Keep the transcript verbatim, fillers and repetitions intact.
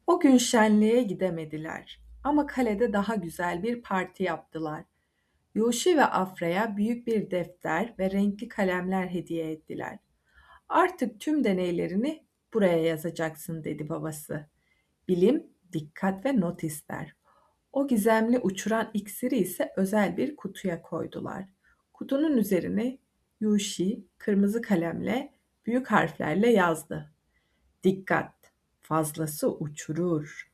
O gün şenliğe gidemediler ama kalede daha güzel bir parti yaptılar. Yoshi ve Afra'ya büyük bir defter ve renkli kalemler hediye ettiler. Artık tüm deneylerini buraya yazacaksın dedi babası. Bilim, dikkat ve not ister. O gizemli uçuran iksiri ise özel bir kutuya koydular. Kutunun üzerine Yoshi kırmızı kalemle büyük harflerle yazdı. Dikkat, fazlası uçurur.